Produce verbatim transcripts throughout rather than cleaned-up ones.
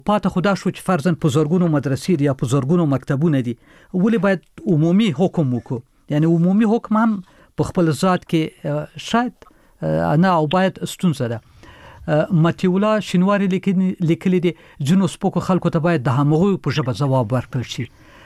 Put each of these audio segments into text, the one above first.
پاته خدا شو چې فرضاً په زرګونو مدرسې دي یا په زرګونو مکتبونه دي، ولې باید عمومي حکم وکړو؟ یعنی عمومي حکم هم په خپل ذات کې شاید نه او باید ستونزه ده. متي الله شینواری لیکلي دي جنو سپوکو خلکو ته باید د همغوی په ژبه ځواب ورکړل شي.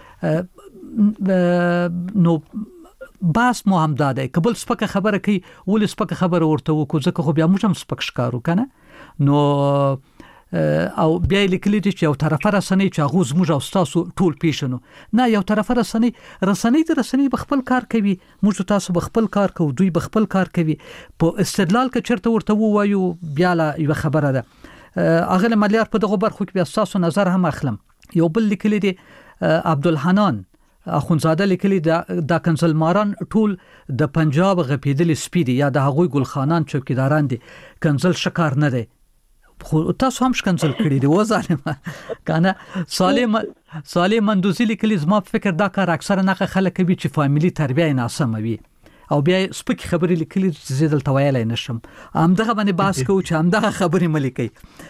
نو باس مو هم داده کبل سپکه خبره کوي ول سپکه خبره ورته وکړو ځکه خو بیا موږ هم سپک ښکارو کنه. نو او بیا لیکلي دي چې یو طرفه رسنۍ چې هغه زموږ او تاسو ټول پیژنو، نه یو طرفه رسنۍ رسنۍ د رسنۍ بخپل کار کوي، موږ تاسو بخپل کار کوو، دوی بخپل کار کوي. په استدلال کې چرته ورته وایو بیا لا یو خبره ده. اغه مليار په دغه برخو کې بیا تاسو نظر هم اخلم. یو بل لیکلي دي عبدالحنان اخونزاده لیکلي د کنزلماران ټول د پنجاب غپیدل سپیدي یا د هغوی ګلخانان چوکیداران دي، کنزل شکار نه دی. خو تاسو هم شکنزل کړی دی و ظالمه کنه. صالح صالح مندوزی لیکلي زما په فکر دا کار اکثره نه خلک کوي چې فامیلی تربیه ناسمه وي او بیا سپک خبرې لیکلي چې زه دلته ویلای نشم. همدغه باندې باس کوو چې همدغه خبرې ملي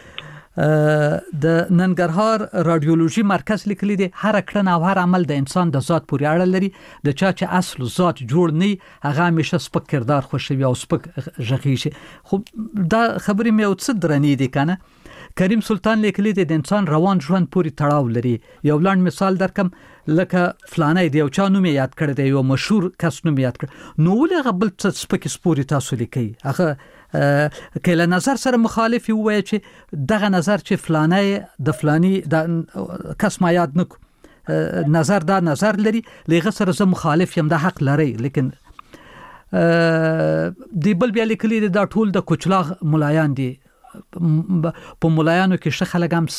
د ننګرهار رادیولوژي مرکز لیکلي دي هر کړنه او هر عمل د انسان د ذات پورې اړه لري، د چا چې اصل ذات جوړ نه هغه همیشه سپک کردار خوشوي او سپک ژغي شي. خو دا خبرې مې او څه درنې دي کنه. کریم سلطان لیکلي دي د انسان روان ژوند پورې تړاو لري. یو لاند مثال درکم لکه فلانه دی او چا نوم یاد کړی دی، یو مشهور کس نوم یاد کړ، نو ولې غبل څه سپک سپوري تاسو لیکي هغه کله نظر سره مخالف وي چې دغه نظر چې فلانه د فلانی د کس ما یاد نک نظر دا نظر لري لغه سره زه مخالف یم، دا حق لري. لیکن دی بل بیا لیکلي دا ټول د کوچلاغ ملایان دي. په ملایانو کې ښه خلک هم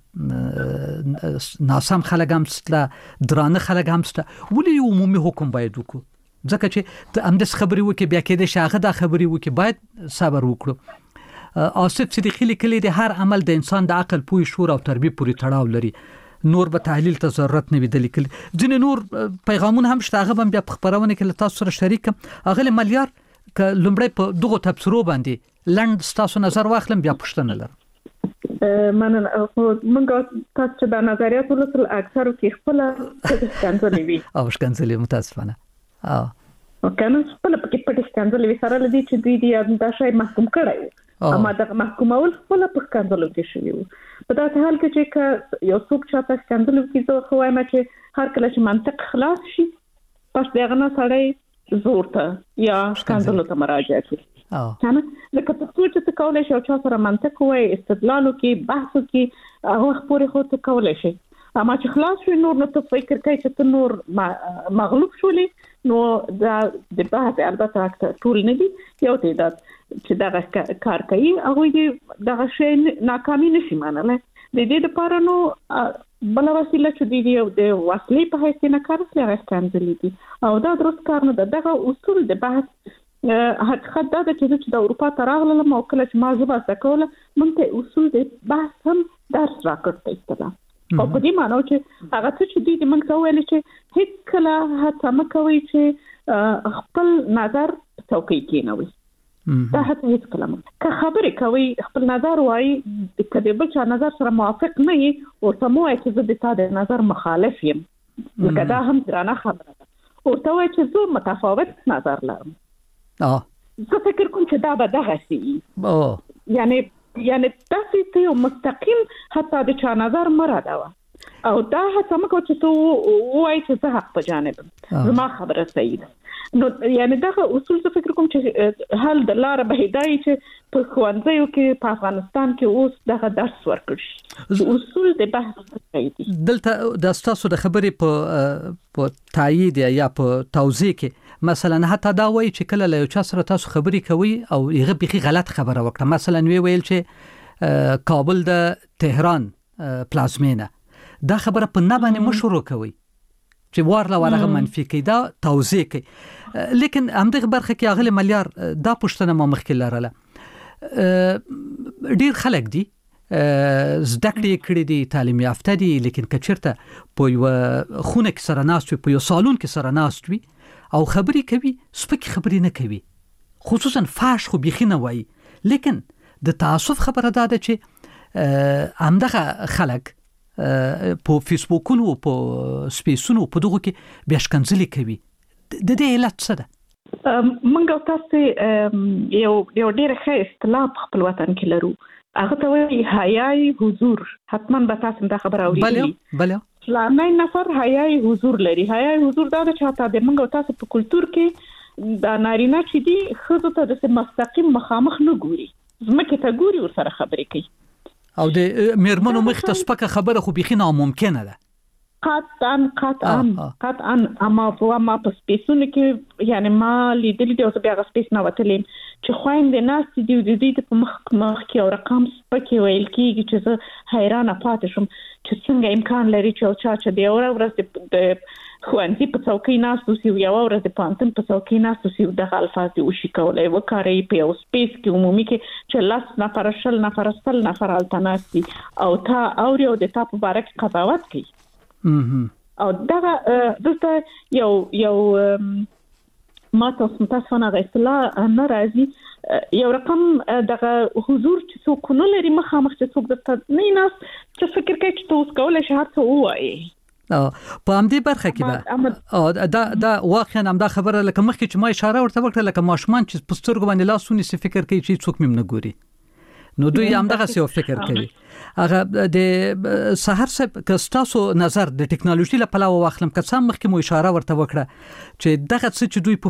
سته، ناسم خلک هم سته، درانه خلک هم سته. ولې عمومي حکم باید وکړو؟ ځکه چې ته همداس خبرې وکړي بیا کې د شاغه دا خبرې وکړي، باید صبر وکړو. آصف صدیقی لیکلي دی هر عمل د انسان د عقل، پوهې، شعور او تربیه پورې تړاو لري، نور به تحلیل ته ضرورت نه وي. د لیکل ځینې نور پیغامونه هم شته، هغه هم بیا په خبرونه کې له تاسو سره شریک کم. هغه ملیار ک لومړی په دغه تبصرو باندې لند تاسو نظر واخلم بیا پوښتنه لرم. مننه. موږ تاسو د نظریات ولر اکثر کې خپل څنګه وی او څنګه متاسفانه اه وکنه خپل پکې پټ څنګه وی سره لدی چې دوی دی دا شی محکوم کړی اما د محکومول خپل په څنګه کې شوی په داسې حال کې چې یو څوک چې تاسو څنګه کې زه خو وایم چې هر کله چې منطق خلاص شي پس دغه نه سړی زور ته یا څنګه ته مراجعه کوي. اه کنه لکه تاسو چې کولای شئ چې سره منطق وای استدلال وکي بحث وکي هغه خبرې خو ته کولای شئ، اما چې خلاص شي نور نو ته فکر کوي چې ته نور مغلوب شولې نو دا د بحث البته ټول نه دي یو تعداد چې دا کار کوي هغه دې دا شی ناکامي نشي مانله. د دې لپاره نو بل وسیله چې دی د وسلې په حیث نه کار کوي هغه څنګه دي او دا درست کار نه ده. دغه اصول د بحث حقیقت دا چې د اروپا ته راغلم او کله چې ما زبا زکوله مونږ ته اصول د بحث هم درس راکړی استلا او په دې معنی چې هغه څه چې د مونږ ته ویل چې هیڅ کله هڅه مکوي چې خپل نظر څوکۍ کې نه وي. دا هڅه هیڅ کله که خبرې کوي خپل نظر وایي کله بل چا نظر سره موافق نه وي او سمو چې زه د تا د نظر مخالف یم لکه دا هم درانه خبره ده او ته وایي چې زه متفاوت نظر لرم. اه زه فکر کوم چې دا به دغه شي او یعنی یعنی تاسو ته مستقیم حتی د چا نظر مراده او دا هڅه مکو چې تو وایي چې زه حق په جانب زما خبره صحیح ده. نو یعنی دغه اصول زه فکر کوم چې حل د لار به هدايه چې په خوانځیو کې په افغانستان کې اوس دغه درس ورکړي اصول د بحث کوي. دلته د تاسو د خبرې په په تایید یا په توضیح کې مثلا حتی دا وایي چې کله له یو چا سره تاسو خبرې کوي او هغه بيخي غلط خبره وکړه، مثلا وی ویل چې کابل د تهران پلازمینه، دا خبره په نه باندې مشورو کوي چې ورله ورغه منفي کوي، دا توضیح کوي. لیکن همدغه برخه کې اغله ملیار دا پښتنه ما مخکې لرله ډیر خلک دي زده کړې کړې دي تعلیم یافته دي لیکن کچرته په یو خونه کې سره ناست وي په یو سالون کې سره ناست وي او خبرې کوي سپک خبرې نه کوي خصوصا فاش خو بيخي نه وایي. لیکن د تعصب خبره ده چې همدغه خلک په فیسبوکونو په سپیسونو په دغه کې بیا شکنځلې کوي. د دې علت څه ده؟ منګو تاسو یو یو ډېر ښه اصطلاح په خپل وطن کې لرو، هغه ته وایي حیاي حضور. حتما به تاسو دا خبر اورئ. بله فلانه نفر حیاي حضور لري. حیاي حضور دا د چاته د منګو تاسو په کلچر کې دا نارینه چې دی خزو ته د مستقیم مخامخ نه ګوري، زمکه ته ګوري ور سره خبرې کوي، او د میرمنو مخ ته سپکه خبره خو بيخي ناممکنه ده. قطعا قطعا قطعا اما په ما په سپیسونو کې یعنی ما لیدلې د اوس بیا غ سپیس نه وتلم چې خويندې ناس دي د دې په مخ مخ کې او رقم سپکه ویل کېږي چې زه حیرانه پاتې شم چې څنګه امکان لري چې چا چې دی اور ورځ د خوانتي په څوکۍ ناس اوسي یو ورځ د پانتن په څوکۍ ناس اوسي د الفاظ دی وشي کولای وکاري په یو سپیس کې عمومي کې چې لاس نه پرشل نه فرستل نه فرالتناسي او تا اوري او د تا په باره کې قضاوت کوي. او دا دلته یو یو ما تاسو تاسو نه غوښتل ناراضي یو رقم دغه حضور چې څوک نه لري مخامخ چې څوک د نه ناس چې فکر کوي چې تاسو کولای شئ هڅه ووایي. په همدې برخه کې به دا دا واقعا هم دا خبره لکه مخکې چې ما اشاره ورته وکړه لکه ماشومان چې په سترګو باندې لاسونی سي فکر کوي چې څوک مم نه ګوري، نو دوی هم دغه څه فکر کوي. هغه د سحر صاحب کستاسو نظر د ټکنالوژي له پلوه واخلم که څه مخکې مو اشاره ورته وکړه چې دغه څه چې دوی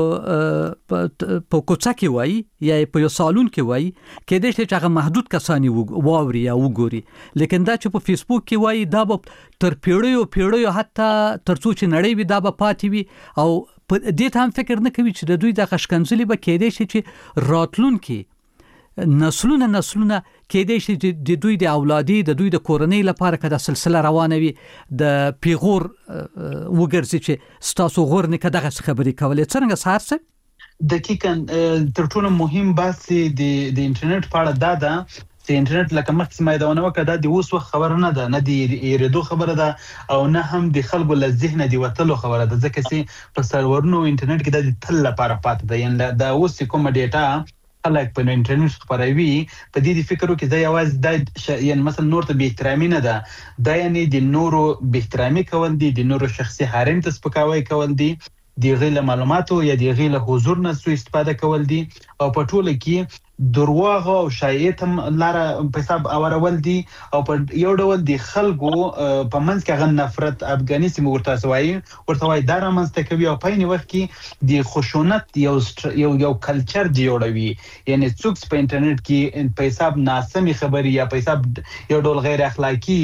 په په کوڅه کې وایي یا په یو سالون کې وایي کې د چې هغه محدود کسانی واوري یا وګوري، لیکن دا چې په فیسبوک کې وایي دا به تر پیړیو پیړیو حتی تر څو چې نړۍ وي دا به پاتې وي، او په دې ته هم فکر نه کوي چې د دوی د خشکنځلې به کېدای شي چې راتلونکي نسلونه نسلونه کېدای شي د دوی د اولادي د دوی د کورنۍ لپاره کده سلسله روانه وي د پیغور وګرځي چې ستاسو غور نه کده خبرې کولې. څنګه سحر صاحب؟ دقیقاً تر ټولو مهم بحث د د انټرنیټ په اړه دا ده چې انټرنیټ لکه مخکې ما دا ونه کړه د اوس وخت خبره نه ده، نه دی ایرادو خبره ده او نه هم د خلکو له ذهن دی وتلو خبره ده، ځکه چې په سرورونو انټرنیټ کې د تل لپاره پاتې ده. یعنی دا اوس کوم ډیټا خلک په انټرنیټ خبروي په دې فکرو کې دا یوازې د یعنی مثلا نور ته به احترامي نه ده، دا یعنی د نورو به احترامي کول دي، د نورو شخصي حریم ته سپکاوی کول دي، د غیر معلوماتو یا د غیر حضور نه سوء استفاده کول دي، او په ټوله کې درواغ او شایعات هم لاره په حساب اورول دي، او په یو ډول د خلکو په منځ کې غن نفرت افغانستان ورته سوای ورته وای دا رامنځته کوي، او په یوه وخت کې د خشونت یو یو یو کلچر جوړوي. یعنی څوک په انټرنیټ کې په حساب ناسمي خبري یا په حساب یو ډول غیر اخلاقی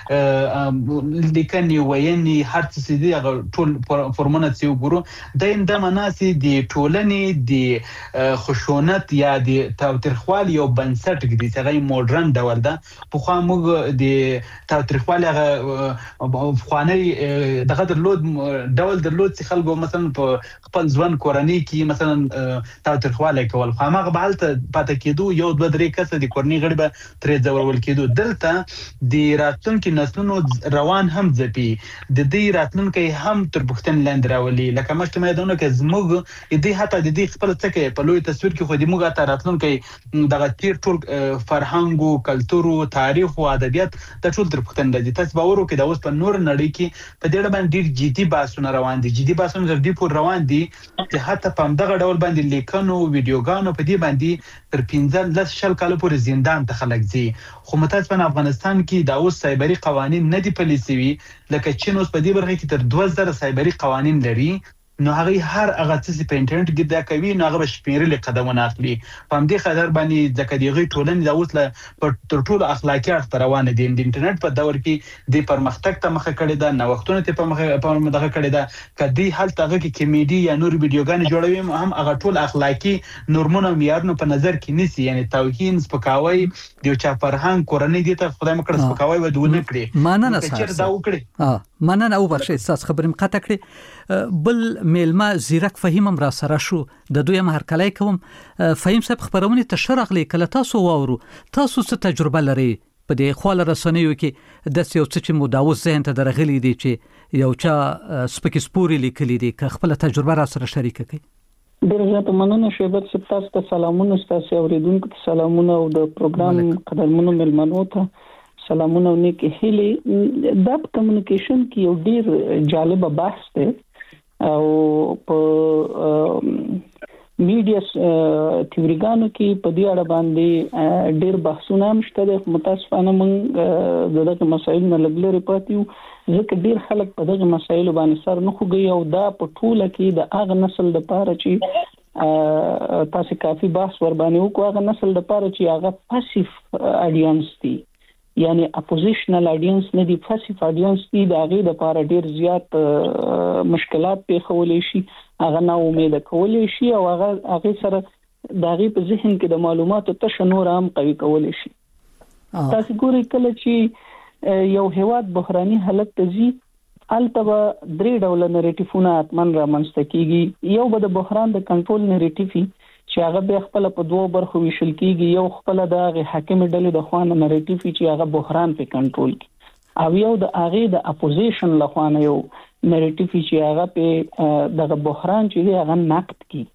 لیکني ویني هر څه دي ټول فرمونه چې وګورو د د مناسي د ټولنې د خشونت یا د تاوتریخوالي یو بنسټ دی چې هغه موډرن ډول ده. په خو موږ د تاوتریخوالي هغه خواني دغه درلود ډول درلود چې خلکو مثلا په خپل ځوان کورنۍ کې مثلا تاوتریخوالي کول، خو هغه به حالت پاتې کېدو یو دوه درې کسه د کورنۍ غړي به ترې ځورول کېدو. دلته د راتلونکو نسلونو روان هم ځپي، د دې راتلونکو هم تر پوښتنې لاندې راولي. لکه مخکې مې دونه کې زموږ د هغه د دې خپل څه په لوی تصویر کې خو د موږ ته راتلونکو دغه تیر ټول فرهنګ او کلچر او تاریخ او ادبیات د ټول تر پښتن راځي. تاسو باور وکړئ دا اوس په نور نړۍ کې په دې باندې ډیر جدي بحثونه روان دي، جدي بحثونه تر دې پور روان دي چې حتی په دغه ډول باندې لیکنو ویډیوګانو په دې باندې تر پنځه لس شل کال پورې زندان ته خلک ځي. خو متاسفانه افغانستان کې دا اوس سایبري قوانین نه دي پلي شوي، لکه چین اوس په دې برخه کې تر دوه زره سایبري قوانین لري، نو هغه هر هغه څه په انټرنیټ کې دا کوي، نو هغه شمیرل قدمونه اخلي. په همدې خاطر باندې ځکه دیغه ټولنې دا اوس له تر ټولو اخلاقی اړخ روانه دي. د انټرنیټ په دور کې د پرمختګ ته مخه کړې ده، نو وختونه ته په مخه په مدغه کړې ده، کدي حالت هغه کې کمیډي یا نور ویډیوګان جوړوي هم هغه ټول اخلاقی نورمونه او معیارونه په نظر کې نیسي. یعنی توهین سپکاوي د چا فرهنګ کورنۍ دي ته خدای مکړه سپکاوي ودونه کړي ماننه سره دا وکړي اه مننه او بخښه تاسو خبرم قطع کړی. بل میلمه زیرک فهیم هم را سره شو د دوی هم هرکلی کوم. فهیم صاحب خبرونه ته شرغلی کله تاسو واورو تاسو څه تجربه لري په دې خواله رسنیو کې د څه یو څه چې مداوس ذهن ته درغلي دي چې یو چا سپکسپوري لیکلي دي که خپل تجربه را سره شریک کړي؟ ډېر زیات مننه شیبت صاحب، تاسو ته سلامونه، تاسو اوریدونکو ته سلامونه او د پروګرام قدرمنو ملمنو ته سلامونه او نیکی هیلې. دا کمیونیکیشن کې یو ډېر جالب بحث دی او په میډیا تیوریګانو کې په دې اړه باندې ډېر بحثونه هم شته دي. متاسفانه موږ دغه مسایل نه لګلري پاتې یو، ځکه ډېر خلک په دغه مسایلو باندې سر نه خوږي او دا په ټوله کې د هغه نسل لپاره چې تاسو کافي بحث ور باندې وکړو، هغه نسل لپاره چې هغه پاسیف اډینس دي، یعنی اپوزیشنل اډینس نه دي، پاسیف اډینس دي، د هغه لپاره ډېر زیات مشکلات پیښولې شي، هغه نه امید کولې شي او هغه هغه سره د هغه په ذهن کې د معلوماتو تشنور هم قوي کولې شي. تاسو ګورئ کله چې یو هیواد بحراني حالت ته ځي، البته درې ډول نریټیفونه اتمن رامنځته کیږي. یو به د بحران د کنټرول نریټیف چې هغه به خپل په دوه برخو ویشل کیږي، یو خپل د حاکم ډلې د خوانه نریټیف چې هغه بحران په کنټرول کی، او یو د هغه د اپوزیشن له خوانه یو نریټیف چې هغه په دغه بحران چې هغه نقد کی.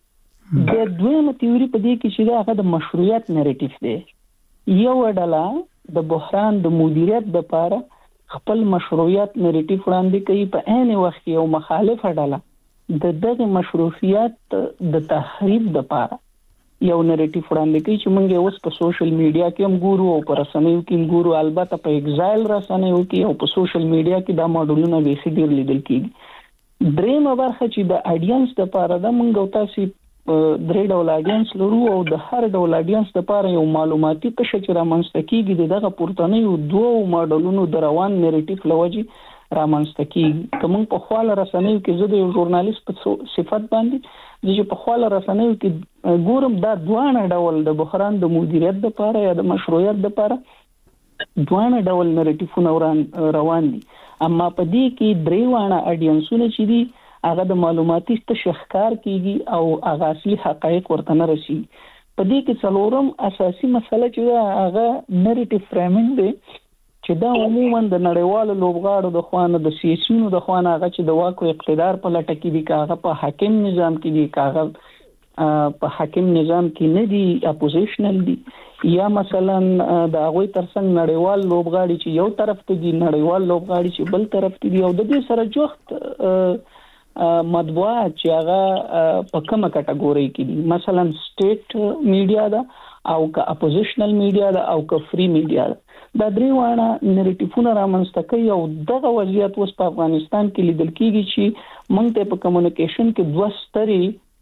د دویمه تیوري په دې کې چې هغه د مشروعیت نریټیف دی. یو ډله د بحران د مدیریت لپاره خپل مشروعیت نریټیف وړاندې کوي، په عین وخت یو مخالفه ډله د دغه مشروعیت د تخریب لپاره یو نریټیف وړاندې کوي چې موږ اوس په سوشل میډیا کې هم ګورو او په رسنیو کې هم ګورو، البته په ایگزایل رسنیو کې او په سوشل میډیا کې دا ماډلونه به ډیر لیدل کیږي. درېمه برخه چې د اډینس لپاره د موږ تاسو درې ډول اډینس لرو او د هر ډول اډینس لپاره یو معلوماتي قشر چې رامنځته کیږي دغه پورتنیو دوه ماډلونو د روان نریټیف لوجي رامنځته کیږي. کوم په خواله رسنیو کې زه د یو ژورنالیست په صفت باندې چې په خواله رسنیو کې ګورم دا دوه ډول د بحران د مدیریت لپاره یا د مشروعیت لپاره دوه ډول نریټیفونه روان دي، اما په دې کې درې وانه اډینسونه چې دي هغه د معلوماتي تشخیص کیږي او هغه اصلي حقایق ورته نه رسي. په دې کې څلورم اساسي مسله چې هغه نریټیف فریمینګ دی چې دا عموما د نړیوالو لوبغاړو د خوانه د سیاسيونو د خوانه هغه چې د واک او اقتدار په لټه کې دي، کاغه په حاکم نظام کې دي، کاغه په حاکم نظام کې نه دي، اپوزیشنل دي، یا مثلا د هغه ترڅنګ نړیوال لوبغاړي چې یو طرف ته دي، نړیوال لوبغاړي چې بل طرف ته دي، او د دې سره جوخت مطبوعات چې هغه په کومه کټګوري کې دي، مثلا سټیټ میډیا ده او که اپوزیشنل میډیا ده او که فری میډیا ده. دا درې وانه نریټیفونه رامنځته کوي او دغه وضعیت اوس په افغانستان کې لیدل کیږي چې موږ ته په کمیونیکیشن کې دوه ستري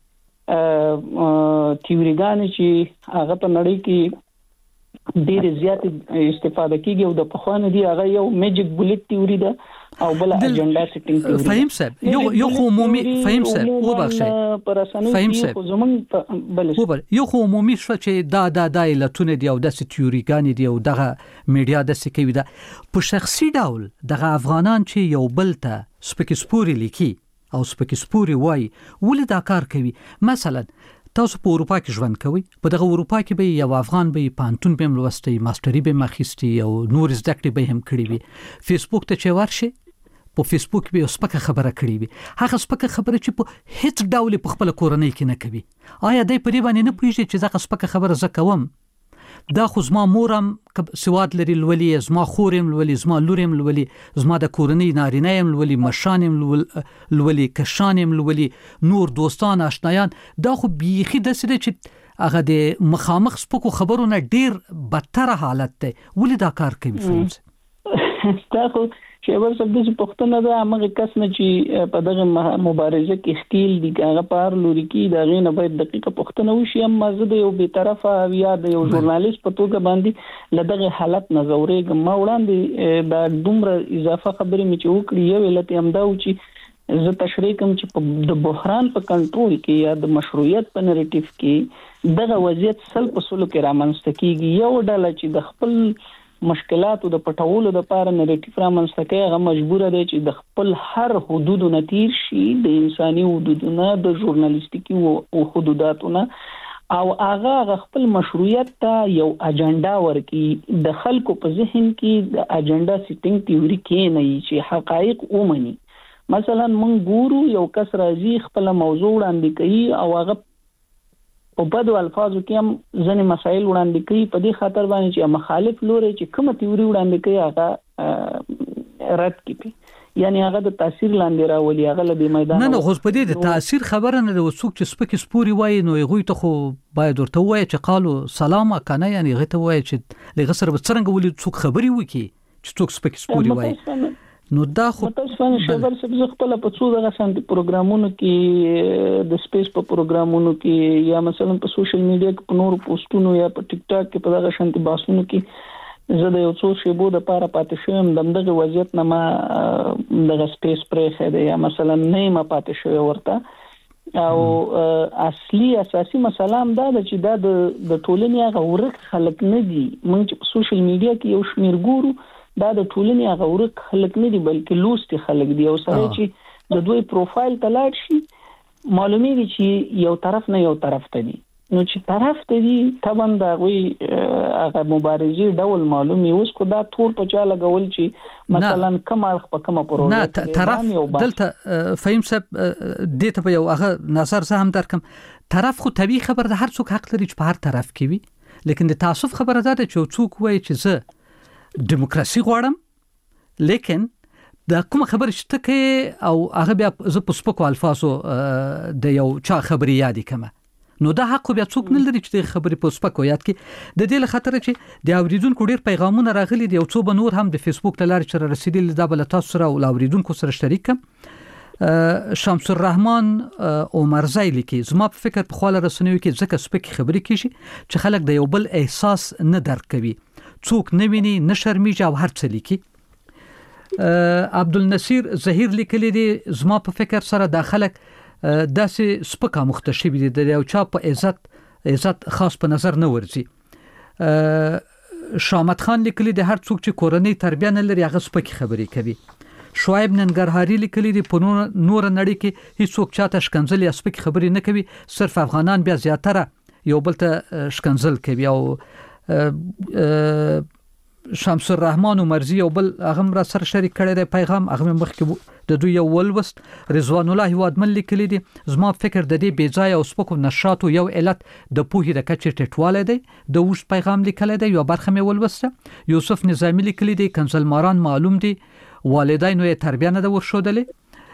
تیوریګان چې هغه په نړۍ کې ډېر زیات استفاده کیږي او د پخوانه دی هغه یو میجیک بولټ تیوري ده او بل اجنډا سیټینګ تیوري. فهم صاحب یو یو عمومي فهم صاحب او بخښه فهم صاحب بل یو عمومي شو چې دا دا د علتونه دی او د تیوریګان دی او دغه میډیا د سکوي ده په شخصي ډول دغه افغانان چې یو بل ته سپکسپوري لیکي او سپکسپوري وای ولې دا کار کوي. مثلا تاسو په اروپا کې ژوند کوئ، په دغه اروپا کې به یو افغان به پانتون به ملوستي، ماستری به مخېستي او نور زده کړې به هم کړې وي. فیسبوک ته چې ورشي په فیسبوک به سپکه خبره کړې وي، هغه سپکه خبره چې په هیڅ ډول په خپل کورنۍ کې نه کوي. آیا دای په دې باندې نه پوهیږي چې زه سپکه خبره زه کوم؟ دا خو زما مورم سواد لري لولي، زما خورم لولي، زما لورم لولي، زما د کورنۍ نارینه يم لولي، مشانم لولي، کشانم لولي، نور دوستان آشنایان. دا خو بیخي د سره چې هغه د مخامخ سپکو خبرونه ډیر بدتر حالت دی. ولې دا کار کوي فهم؟ دا خو شیبر صاحب د پښتنه دا هغه کس نه چې په دغه مبارزه کې خپل دي هغه پار لوري کې دا غینه باید دقیقه پښتنه وشي. اما زه د یو بي طرفه یا د یو ژورنالیست په توګه باندې لدغه حالت نظرېږم. ما وړاندې دا دومره اضافه خبرې مې چې وکړې، یو علت هم دا و چې زه تشریح کوم چې د بحران په کنټرول کې یا د مشروعیت په نریټیف کې دغه وضعیت سل په سلو کې رامنځته کیږي. یو ډله چې د خپل مشکلاتو د پټولو د پاره نریټیف رامنځته کوي، هغه مجبور دی چې د خپل هر حدودو نتیر شي، د انساني حدودونه، د ژورنالیستیکي او حدوداتونه، او هغه خپل مشروعیت ته یو اجنډا ورکړي. د خلکو په ذهن کې د اجنډا سیټینګ تیوري کې نه چې حقایق ومني مثلا مونږ ګورو یو کس راځي خپل موضوع وړاندې کوي او هغه په بدو الفاظو کې هم ځینې مسایل وړاندې کوي په دې خاطر باندې چې مخالف لوري چې کومه تیوري وړاندې کوي هغه رد کړي، یعنی هغه د تاثیر لاندې راولي، هغه له دې میدان نه نه خو په دې د تاثیر خبره نه د وسوک چې سپک سپوري وای نو هغه ته خو باید ورته وای چې قالو سلام کنه، یعنی هغه ته وای چې لږ سره به څنګه ولې څوک خبري وکي چې څوک سپک سپوري وای. نو دا خو متاسفانه شبر سبز خپل په څو دغه سنت پروګرامونو کې د سپیس په پروګرامونو کې یا مثلا په سوشل میډیا کې په نورو پوسټونو یا په ټیک ټاک کې په دغه سنت باسونو کې زه د یو څو شیبو د پاره پاتې شوم دغه وضعیت نه ما دغه سپیس پرې خېده یا مثلا نه ما پاتې شوی ورته او اصلي اساسي مسله هم دا چې دا د ټولنې هغه ورک خلک نه دي. موږ چې په سوشل میډیا کې یو شمیر ګورو دا د ټولنې هغه ورک خلک نه دي بلکې لوستي خلک دي او سره چې د دوی پروفایل ته لاړ شي معلومیږي چې یو طرف نه یو طرف ته دي، نو چې طرف ته دي طبعا دا وی هغه مبارزې ډول معلومي اوس کو دا ټول په چا لګول چې مثلا کوم اړخ په کومه پروژه نه طرف دلته فهم سب دې ته یو هغه نظر زه هم درکم. طرف خو طبيعي خبر ده، هر څوک حق لري چې په هر طرف کې وي، لیکن د تعصب خبره ده چې څوک وایي چې زه دیموکراسي غواړم لیکن دا کوم خبره چې ته او هغه بیا ز په سپکو الفاظو د یو چا خبري یادې کمه، نو دا حق بیا څوک نه لري چې د خبري په سپکو یاد کې. د دې له خاطر چې د اوریدونکو ډیر پیغامونه راغلي دي او څو بنور هم د فیسبوک ته لاري چې رسیدل دا بل تاسو سره او اوریدونکو سره شریک کم. شمس الرحمن عمرزی لیکي زما په فکر په خاله رسنیو کې ځکه سپک خبري کیږي چې خلک د یو بل احساس نه درک کوي، څوک نه ویني نه شرمېږي او هر څه لیکي. عبدالنصیر ظهیر لیکلی دی زما په فکر سره د خلک داسې سپکه مختشبي دي د یو چا په عزت عزت خاص په نظر نه ورځي. شامت خان لیکلی دی هر څوک چې کورنۍ تربیه نه لري هغه سپکه خبري کوي. شعیب ننګرهاري لیکلی دی په نور نور نړۍ کې هیڅوک چاته شکنځل یا سپکه خبري نه کوي، صرف افغانان بیا زیاتره یو بل ته شکنځل کوي. او شمس الرحمن عمرزی یو بل هغه را سره شریک کړی دی پیغام، هغه مخکې د دوی یو ولوست. رضوان الله هوادمن لیکلی دی زما فکر د دې بیځای او سپکو نشاطو یو علت د پوهې د کچې ټیټوالی دی. د وښ پیغام لیکلی دی یو برخه مې ولوسته. یوسف نظامی لیکلی دی کنزلماران معلوم دی والدینو یې تربیه نه ده ورښودلې.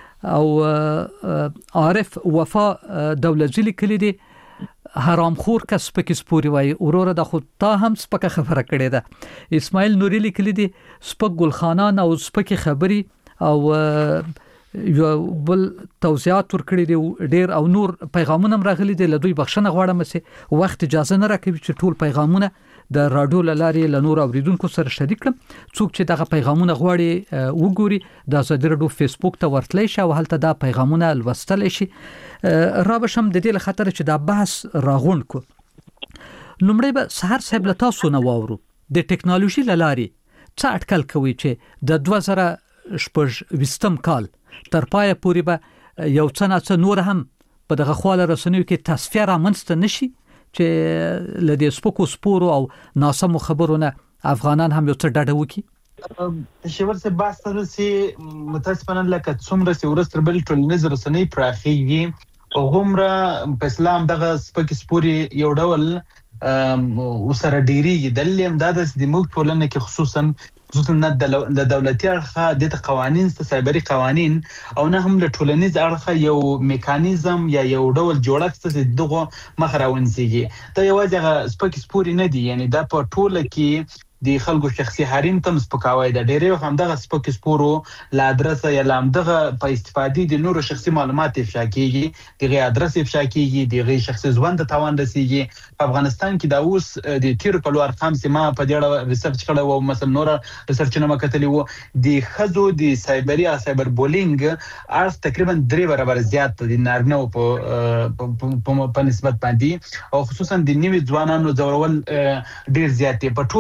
او عارف وفا دولتزی لیکلی دی حرامخور کس سپک سپوري وای وروره د خود تا هم سپکه خبره کړې ده. اسماعیل نوری لیکلی دی سپک ګلخانان او سپک خبري او یو بل توضیحات ورکړي دي ډیر او نور پیغامونه راغلي دي. لدوی بخښنه غواړم چې وخت اجازه نه راکوي چې ټول پیغامونه د رادیو لارې ل نور اوریدونکو سره شریک کړم. څوک چې دغه پیغامونه غواړي وګوري د ازادي رادیو فیسبوک ته ورتلی شي او هلته دا پیغامونه لوستل شي. را بشم د دې له خاطر چې دا بحث راغون کو لومړی به سحر صاحب له تاسو نه واورو د ټکنالوژي لارې څه اټکل کوي چې د دوه زره شپږ کال تر پایه پورې به یو څه نه څه نور هم په دغه خواله رسنیو کې تصفیه رامنځته نشي چې لدې سپکو سپورو او ناسمو خبرونه افغانان هم یو څه ډډه وکړي. شیور سے بحث تر سي متاسفانه لکه څومره سي ورستر بل ټولنیز رسنۍ پراخيږي او همره په اسلام دغه سپک سپوري یو ډول وسره ډيري دلیم د د موږ ټولنه کې خصوصا خصوصا د دولتي اړخه د قوانين ست سایبري قوانين او نه هم له ټولنیز اړخه یو میکانیزم یا یو ډول جوړښت ست دغه مخراونسيږي ته یو ځای سپک سپوري نه دي، یعنی دا په ټوله کې د خلکو شخصي حریم تم سپکاوي د ډېرې هم دغه سپک سپورو لا ادرس یا لام دغه په استفادې د نورو شخصي معلومات افشا کیږي، دغه ادرس افشا کیږي، دغه شخصي ژوند ته تاوان رسیږي. په افغانستان کې دا اوس د تیر کلو ارقام سیمه په دې ریسرچ کړه او مثلا نور ریسرچ نه مکتلی وو د خزو د سایبري یا سایبر بولینګ ارز تقریبا درې برابر زیات دي نارینه په په نسبت باندې او خصوصا د نیو ځوانانو ځورول ډیر زیات دي. په ټوله کې د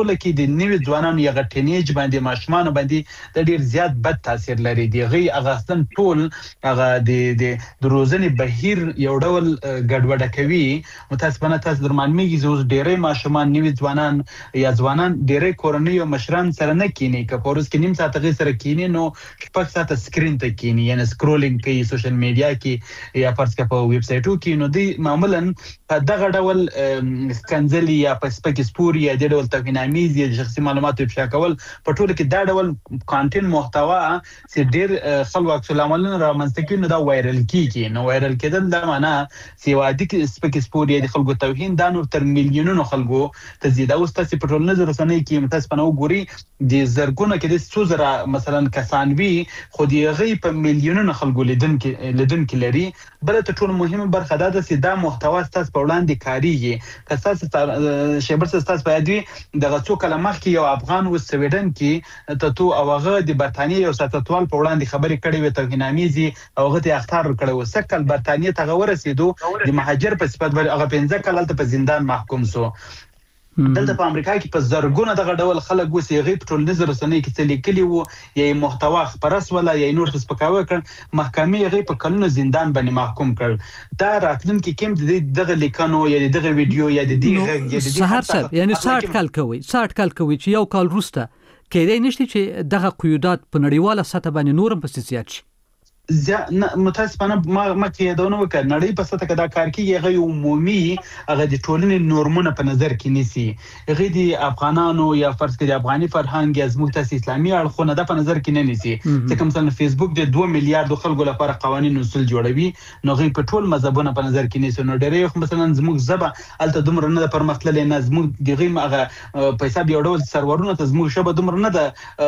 د نوي ځوانانو یا ټینیج باندې ماشومان باندې د ډیر زیات بد تاثیر لري. دی غي اغاستن ټول هغه د د روزنې بهیر یو ډول ګډوډه کوي. متاسفانه تاسو درمانمیږي زوز ډیرې ماشومان نوي ځوانان یا ځوانان ډیرې کورنۍ او مشران سره نه کینی که پورس کې نیم ساعت غي سره کینی نو شپږ ساعت سکرین ته کینی یعنی سکرولینګ کوي سوشل میډیا کې یا پرس کې په ویب سایټو کې. نو دی معمولا په دغه ډول کنځلي یا په سپک سپوري یا د ډول توهینامیز یا شخصي معلوماتو افشا کول په ټولو کې دا ډول کانټینټ محتوا چې ډیر خلک عکس العملونه رامنځته کوي نو دا وایرل کیږي. نو وایرل کېدل دا معنا چې وادي کې سپک سپوري د خلکو توهین دا نور تر میلیونونو خلکو ته زیاده اوس تاسو په ټولنیزو رسنیو کې متاسفانه وګوري د زرګونو کې د سوزره مثلا کسان وی خو دی غي په میلیونونو خلکو لیدن کې لیدن کې لري. بل ته ټول مهمه برخه دا ده چې دا محتوا تاسو په وړاندې کاریږي که تاسو شیبر تاسو په یادوي د غڅو کلمخ کې یو افغان و سویډن کې ته تو او هغه د برتانیې یو ساتتوال په وړاندې خبرې کړې وي توهینامیزي او هغه ته اختار کړو وسکل برتانیې ته ورسېدو د مهاجر په صفت ور هغه پنځه کال ته په زندان محکوم سو. دلته په امریکا کې په زرګونه دغه ډول خلک وسی غي په ټولنیز رسنۍ کې څه لیکلي وو یا محتوا خبرس ولا یا نور څه سپکاوه کړ محکمې غي په کلونو زندان باندې محکوم کړ. دا راتلونکي کوم د دغه لیکانو یا دغه ویډیو یا د دغه یا د سهار صاحب یعنی ساعت کال کوي ساعت کال کوي چې یو کال روسته کېدای نشته چې دغه قیودات په نړیواله سطح باندې نورم په سیاست شي. زه متاسفانه ما ما کې دا نو وکړ نړۍ په سطح کې دا کار کوي غي عمومي هغه د ټولنې نورمونه په نظر کې نیسي غي د افغانانو یا فرض کړئ د افغاني فرهنګ یا زموږ تاسو اسلامي اړخونه د په نظر کې نه نیسي. ځکه مثلا فیسبوک د دوه میلیارډ خلکو لپاره قوانين اصول جوړوي نو غي په ټول مذهبونه په نظر کې نیسي. نو ډېر مثلا زموږ زبه الته دومره نه پرمختللې نه زموږ دغه هغه په حساب یو ډول سرورونه ته زموږ شبه دومره نه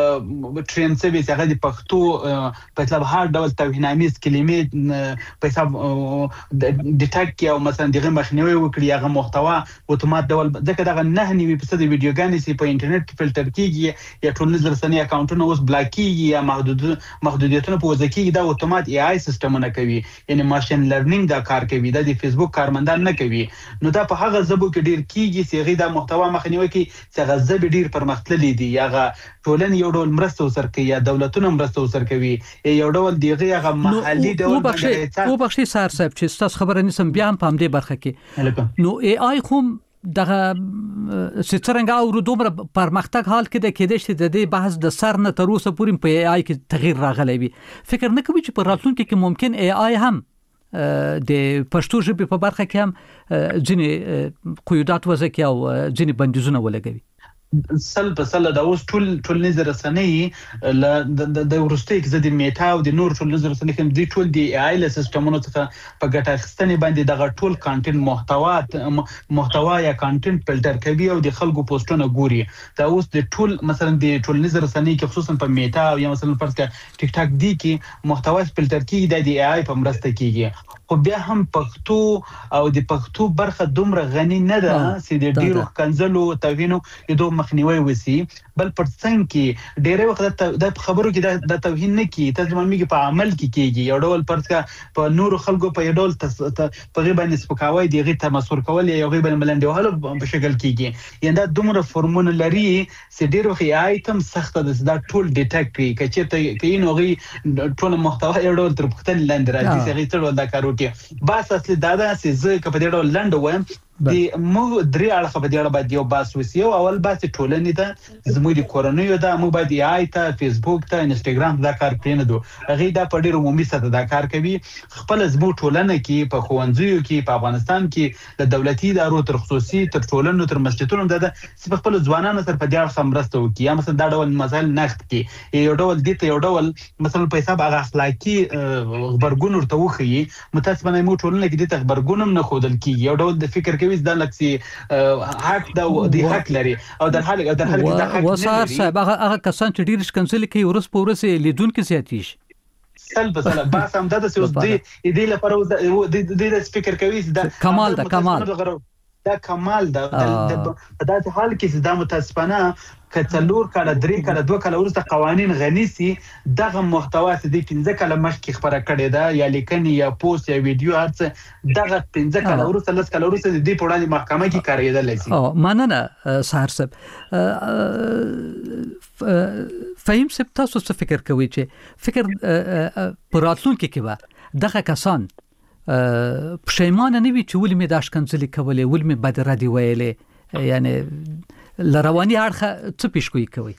ده ټرین سرویس هغه د پښتو په حساب هر ډول توهینامیز کلمې په حساب ډیټیکټ یا مثلا دغه مخنیوي وکړي هغه محتوا اتومات ډول ځکه دغه نه نیوي په څه د ویډیوګانې سي په انټرنیټ کې فلټر کیږي یا ټولنیز رسنۍ اکاونټونه اوس بلاک کیږي یا محدود محدودیتونه په وځ کېږي دا اتومات ای آی سیستمونه کوي یعنی ماشين لرنینګ دا کار کوي دا د فیسبوک کارمندان نه کوي. نو دا په هغه ژبو کې ډیر کیږي چې غي دا محتوا مخنیوي کوي چې هغه ژبه ډیر پرمختللي دي یا ټولن یو ډول مرسته وسر کوي یا دولتونه مرسته وسر کوي یو ډول دیغه هغه محلي ډول او بخشي سار صاحب چې تاسو خبره نسم بیا هم په دې برخه کې نو ای آی کوم دغه سترنګ او دومره پرمختګ حال کې د کېدې چې د دې بحث د سر نه تر اوسه پورې په ای آی کې تغییر راغلی وي. فکر نه کوي چې په راتلونکي کې ممکن ای آی هم د پښتو ژبې په برخه کې هم ځینې قیودات وضع کړي او ځینې بندیزونه ولګوي. سل په سل دا اوس ټول ټولنیز رسنۍ ل د ورستۍ کې د میټا او د نور ټولنیز رسنۍ کوم دي ټول دی ای ل سیستمونو څخه په ګټه اخیستنې باندې دغه ټول کانټینټ محتوا محتوا یا کانټینټ فلټر کوي او د خلکو پوسټونه ګوري. دا اوس د ټول مثلا د ټولنیز رسنۍ کې خصوصا په میټا او یا مثلا فرض کړه ټیک ټاک دی کې محتوا فلټر کیږي د دی ای په مرسته کیږي. خو بیا هم پښتو او د پښتو برخه دومره غني نه ده چې د ډیرو کنځلو توهینو یو مخنیوي وسی بل پر څنګه کې ډېر وخت د خبرو کې د توهین نه کی ترجمه میږي په عمل کې کیږي یو ډول پرڅه په نور خلکو په یو ډول په غیبه نسبکاوي دیغه تمسور کول یو غیبه ملنډوهلو په شکل کیږي یعنی دا دومره فورمونه لري چې ډېر وخت آیتم سخت ده دا ټول ډیټیکټ کوي کچې ته کینو غي ټول محتوا یو ډول تر پختل لاندې راځي چې غي ټول دا کارو کې بس اصلي دا دا چې زه کپ دې ډول لاندې وایم دی مو درې اړخ په دې اړه باندې یو باس وسی او اول باس ټولنې ته زموږ د کورونیو دا مو باندې آی ته فیسبوک ته انستګرام دا کار پرې نه دو هغه دا په ډېر عمومي سطح دا کار کوي خپل زموږ ټولنه کې په خوندزیو کې په افغانستان کې د دولتي ادارو تر خصوصي تر ټولنو تر مسجدونو د خپل ځوانانو سره په دې اړه مرسته وکړي یا مثلا دا ډول مسایل نخت کې یو ډول دي ته یو ډول مثلا په حساب هغه اخلاقی خبرګون ورته وخی متاسفانه مو ټولنه کې د خبرګونم نه خودل کیږي یو ډول د فکر کوي دا لکسي حق دا دی حق لري او در حال او در حال کې دا حق و وسار صاحب هغه کسان چې ډیر شکنځل کوي ورس په ورس لیدونکو زیاتیش سل په سل بس هم دا د اوس دی دی لپاره د د فکر کوي دا کمال دا کمال دا کمال دا په داسې حال کې چې دا متاسفانه کڅلور کله درې کله دوه کله ورسته قوانين غني سي دغه محتوا چې د پنځه کله مخکې خبره کړې ده یا لیکنې یا پوسټ یا ویډیو هرڅه دغه پنځه کله ورسته لس کله ورسته د دې په وړاندې محکمه کې کارېدل شي. او مننه سهار صاحب. فهم صاحب تاسو څه فکر کوئ چې فکر پر راتلونکي کې به دغه کسان پښیمانه نه وي چې ولې مې دا شکنځلې کولې ولې مې بد ردي ویلې یعنی لرواني اړخه څه پیشګویي کوي؟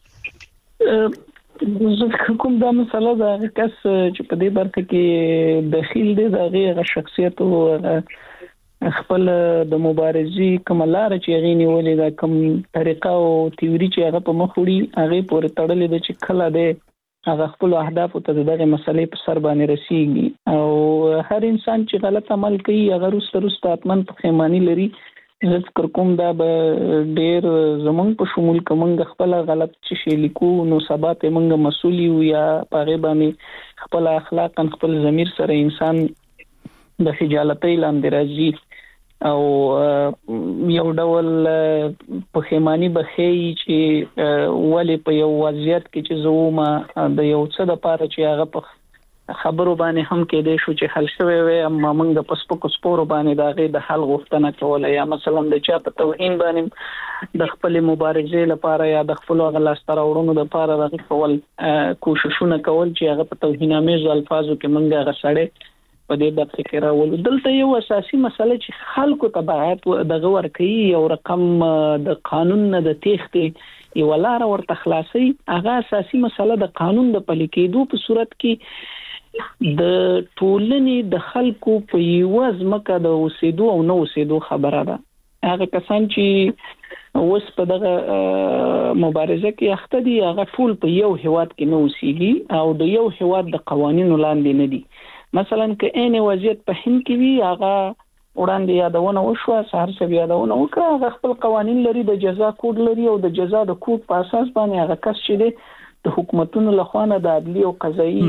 زه کوم دا مسله دا کس چې په دې برخه کې داخل دي دا غي شخصیت او خپل د مبارزې کوم لار چې غینی ولې دا کوم طریقه او تیوري چې هغه په مخ وړي هغه پورې تړلې ده چې کله ده هغه خپل اهداف ته دغه مسلې په سر باندې رسیږي او هر انسان چې غلط عمل کوي هغه روسته روسته اتمن په خیمانی لري. زه فکر کوم دا به ډېر زمونږ په شمول کومنګ خپل غلط چې شي لیکو نو سبا ته موږ مسؤل یو یا پاره باندې خپل اخلاق خپل ضمیر سره انسان د خجالتۍ لاندې راځي او یو ډول په خیمانی بخي چې ولی په یو وضعیت کې چې زوما د یو څه د پاره چې هغه په خبرو باندې هم کې دې شو چې حل شوی وي اما موږ د پسپکو سپورو باندې دا غي د حل غوښتنه کوله یا مثلا د چا په توهین باندې د خپل مبارزې لپاره یا د خپل غلاستر اورونو لپاره د خپل کوششونه کول چې هغه په توهینامیز الفاظو کې موږ هغه سړی په دې د فکر راول دلته یو اساسي مسله چې خلکو تبعات دغه ورکي یو رقم د قانون نه د تېختې یو لار ورته خلاصي هغه اساسي مسله د قانون د پلي کېدو په صورت کې د ټولنې د خلکو په یو ځمکه د اوسېدو او نو اوسېدو خبره ده. هغه کسان چې اوس په دغه مبارزه کې اخته دي هغه ټول په یو هیواد کې نو اوسېږي او د یو هیواد د قوانینو لاندې نه دي. مثلا که ان وضعیت په هند کې وي هغه وړاندې یادونه وشوه سهار څه یادونه وکړه هغه خپل قوانین لري د جزا کوډ لري او د جزا د کوډ په اساس باندې هغه کس چې د حکومتونو له خوا نه د عدلي او قضایي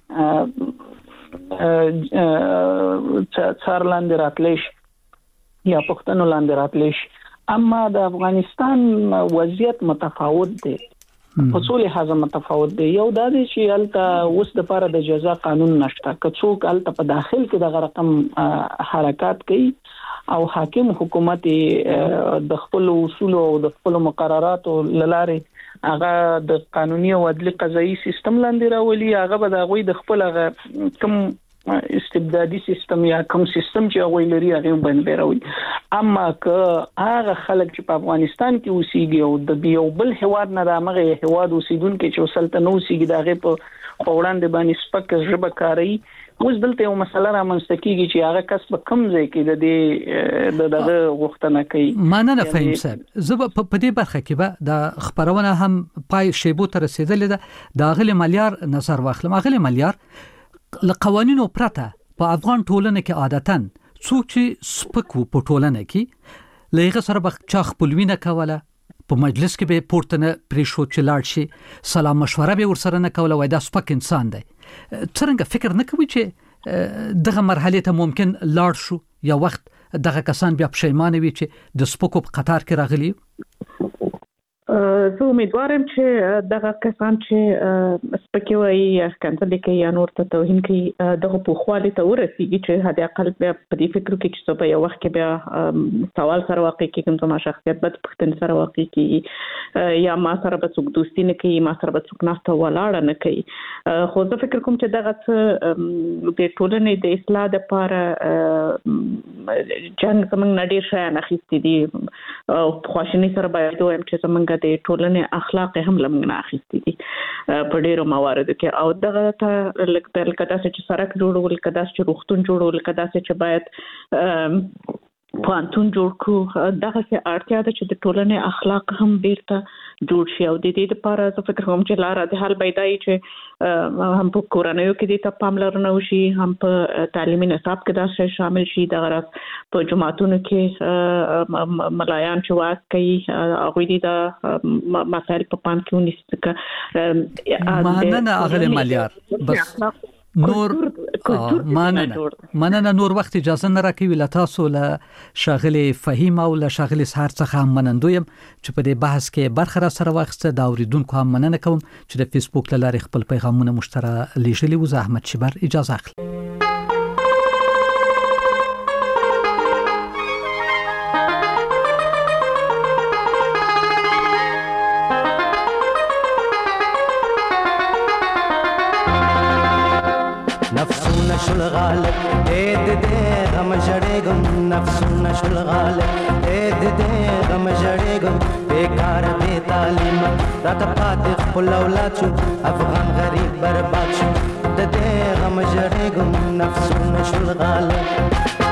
څار لاندې راتلش یا پښتنو لاندې راتلش. اما د افغانستان وضعیت متفاوت دی په څو لحاظه متفاوت دی. یو دا دی چې الته اوس د لپاره د جزا قانون نشته که څوک الته په داخل کې د رقم حرکت کوي او حاکم حکومت د خپل اصول او د خپل مقررات لاره هغه د قانوني او عدلي قضایي سیستم لاندې راولي هغه به د غوي د خپل هغه کوم استبدادي سیستم یا کوم سیستم چې هغه لري هغه باندې راولي. اما که هغه خلک چې په افغانستان کې اوسېږي او د یو بل هواد نه د هغه هواد اوسیدونکو چې وسلطنت اوسېږي د هغه په خوړاندې باندې سپک ژبه کاری اوس دلته یو مسله را منځته کیږي چې هغه کس په کم ځای کې د دې د دغه غوښتنه کوي. مننه فهم صاحب. زه په دې برخه کې به د خبرونه هم پای شیبو ته رسیدلې ده د غل مليار نظر واخلم. غل مليار له قوانینو پرته په افغان ټولنه کې عادتاً څوک چې سپکو په ټولنه کې لږه سره به چا خپلوینه کوله په مجلس کې به پورته نه پریښو چې لاړ شي سلام مشوره به ورسره نه کوله وای دا سپک انسان دی. څنګه فکر نه کوي چې دغه مرحله ته ممکن لاړ شو یا وخت دغه کسان بیا پښیمانه وي چې د سپکو په قطار کې راغلي؟ زه امیدوارم چې دغه کسان چې سپکې وایي یا ښکنځلې کوي یا نور ته توهین کوي دغه پوخوالي ته ورسیږي چې حد اقل بیا په دې فکر کې چې په یو وخت کې بیا سوال سره واقع کېږي زما شخصیت به پوښتنې سره واقع کېږي یا ما سره به څوک دوستي نه کوي ما سره به څوک ناسته ولاړه نه کوي. خو زه فکر کوم چې دغه څه د ټولنې د اصلاح لپاره جنګ زموږ نه ډېر شیان اخیستي دي او خواشیني سره باید وایم چې زموږ د ټولنې اخلاق هم لمنه اخیستي دي په ډیرو مواردو کې او دغه ته لکه داسې چې سړک جوړول کدا چې روغتون جوړول کدا چې باید پوهنتون جوړ کړو دغه څه اړتیا ده چې د ټولنې اخلاق هم بیرته جوړ شي او د دې لپاره زه فکر کوم چې لاره د حل پیدای چې هم په کورنیو کې د پاملرنه وشي هم په تعلیمي نصاب کې دا شی شامل شي دغه په جماعتونو کې ملایان چې واس کوي هغه دي دا مسائل په پام کې ونیسي. مننه اغله مليار. بس نور کلچر مننه مننه نور وخت اجازه نه راکوي لتا سو له شاغلي فهیم او له شاغلي سهار څخه هم منندویم چې په دې بحث کې برخه را سره واخسته دا اوریدونکو هم مننه کوم چې د فیسبوک له لارې خپل پیغامونه مشترک لیږلي و. زحمت شبر اجازه اخلي. نفسونه شل غالب دې دې غم جړېګم نفسونه شل غالب دې دې غم جړېګم بیکار بے تعلیم راته پاتې خپل اولاد شو افغان غریب برباد شو دې غم جړېګم نفسونه شل غالب